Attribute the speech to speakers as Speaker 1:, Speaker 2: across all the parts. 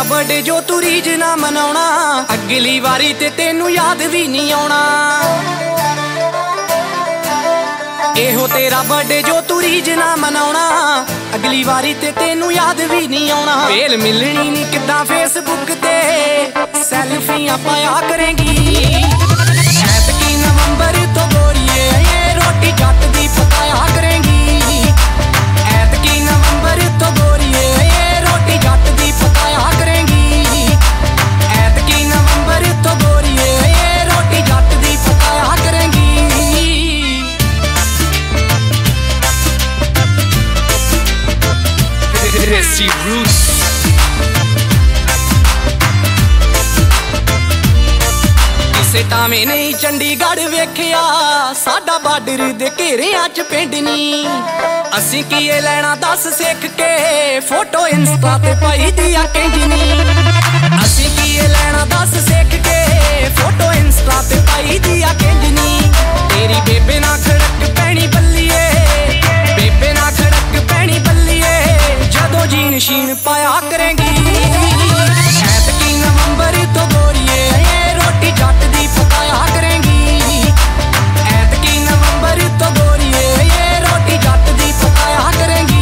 Speaker 1: Birthday जो तू रीज ना मनाउणा, अगली वारी ते तेनू याद भी नहीं आउणा। एहो तेरा बर्थडे जो तू रीज ना मनाउणा, अगली वारी ते तेनू याद भी नहीं आउणा। वेल मिलनी नी किद्दां फेसबुक ते सैल्फियां पाया करेंगी। ऐतकी नवंबर तो गोरीए रोटी जट दी पकाया करेंगी। ऐतकी नवंबर तो गोरीए रोटी जट दी पकाया करेंगी। ऐतकी नवंबर तो गोरीए रोटी जट दी पकाया करेंगी। Resi Roots ਕਿਸੇ ਟਾਵੇਂ ਨਹੀਂ ਚੰਡੀਗੜ੍ਹ ਵੇਖਿਆ, ਸਾਡਾ ਬਾਰਡਰ ਦੇ ਘੇਰਿਆਂ ਚ ਪਿੰਡ ਨੀ। ਅਸੀਂ ਕੀਏ ਲੈਣਾ ਦੱਸ ਸਿੱਖ ਕੇ, ਫੋਟੋ ਇੰਸਟਾ ਤੇ ਪਾਈ ਦੀ ਆ ਕਿੰਜਨੀ। ਅਸੀਂ ਕੀਏ ਲੈਣਾ ਦੱਸ ਸਿੱਖ ਕੇ, ਫੋਟੋ ਇੰਸਟਾ ਤੇ ਪਾਈ ਦੀ ਆ ਕਿੰਜਨੀ। ਤੇਰੀ ਬੇਬੇ ਨਾ ਖੜਕ ਪੈਣੀ ਬੱਲੀਏ, ਬੇਬੇ ਨਾ ਖੜਕ ਪੈਣੀ ਬੱਲੀਏ, ਜਦੋਂ ਜੀਨ ਸ਼ੀਨ ਪਾਇਆ ਕਰੇਂਗੀ। ਐਤਕੀ ਨਵੰਬਰ ਤੋਂ ਗੋਰੀਏ ਰੋਟੀ ਜੱਟ ਦੀ ਪਕਾਇਆ ਕਰੇਂਗੀ। ਐਤਕੀ ਨਵੰਬਰ ਤੋਂ ਗੋਰੀਏ ਰੋਟੀ ਜੱਟ ਦੀ ਪਕਾਇਆ ਕਰੇਂਗੀ।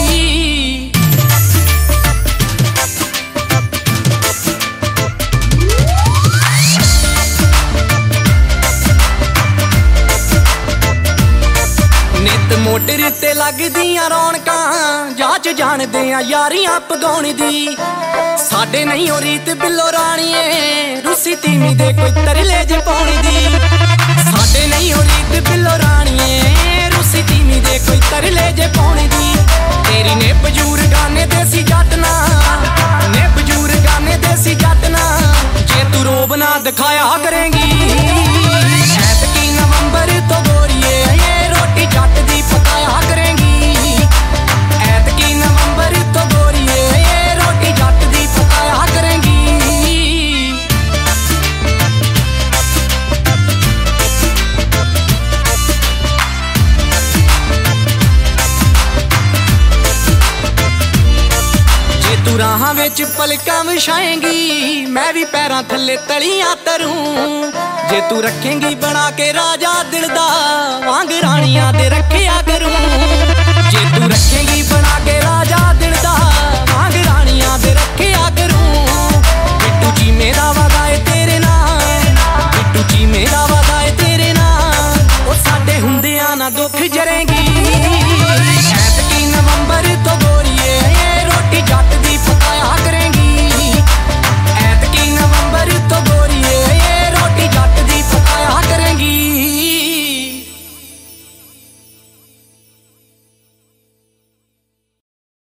Speaker 1: ਨਿੱਤ ਮੋਟਰ ਤੇ ਲੱਗਦੀਆਂ ਰੌਣਕਾਂ, ਜਾਂਚ ਜਾਣਦੇ ਆ ਯਾਰੀਆਂ ਪਗਾਉਣ ਦੀ। ਸਾਡੇ ਨਹੀਂ ਹੋ ਰੀਤ ਬਿੱਲੋ ਰਾਣੀਏ, ਰੂਸੀ ਤੀਵੀਂ ਦੇ ਕੋਈ ਤਰਲੇ ਜੇ ਪਾਉਣ ਦੀ। ਸਾਡੇ ਨਹੀਂ ਹੋ ਰੀਤ ਬਿੱਲੋ ਰਾਣੀਏ, ਰੂਸੀ ਤੀਵੀਂ ਦੇ ਕੋਈ ਤਰਲੇ ਜੇ ਪਾਉਣ ਦੀ। ਤੇਰੀ ਨੇ ਬਜੂਰ ਗਾਨੇ ਦੇਸੀ ਜੱਟ ਨਾ, ਨੇ ਬਜੂਰ ਗਾਨੇ ਦੇਸੀ ਜੱਟ ਨਾ, ਜੇ ਤੂੰ ਰੋਬ ਨਾ ਦਿਖਾਇਆ ਕਰੇਂਗੀ। ਐਤਕੀ ਨਵੰਬਰ ਤੋਂ ਗੋਰੀਏ ਰੋਟੀ ਜੱਟ ਦੀ ਪਕਾਇਆ ਕਰੇਂਗੀ। ਐਤਕੀ ਨਵੰਬਰ ਤੋਂ ਗੋਰੀਏ ਰੋਟੀ ਜੱਟ ਦੀ ਪਕਾਇਆ ਕਰੇਂਗੀ। ਜੇ ਤੂੰ ਰਾਹਾਂ ਵਿੱਚ ਪਲਕਾਂ ਵਿਛਾਏਂਗੀ, ਮੈਂ ਵੀ ਪੈਰਾਂ ਥੱਲੇ ਤਲੀਆਂ ਤਰੂੰ। ਜੇ ਤੂੰ ਰੱਖੇਂਗੀ ਬਣਾ ਕੇ ਰਾਜਾ ਦਿਲ ਦਾ, ਵਾਂਗ ਰਾਣੀਆਂ ਦੇ ਰੱਖਿਆ ਕਰੂੰ। ਜੇ ਤੂੰ ਰੱਖੇਂਗੀ ਬਣਾ ਕੇ ਰਾਜਾ ਦਿਲ ਦਾ, ਵਾਂਗ ਰਾਣੀਆਂ ਦੇ ਰੱਖਿਆ ਕਰੂੰ। ਬਿੱਟੂ ਜੀ ਮੇਰਾ ਵਾਦਾ ਏ ਤੇਰੇ ਨਾਲ, ਬਿੱਟੂ ਜੀ ਮੇਰਾ ਵਾਦਾ ਏ ਤੇਰੇ ਨਾਲ, ਉਹ ਸਾਡੇ ਹੁੰਦਿਆਂ ਨਾ ਦੁੱਖ ਜਰੇਂਗੀ।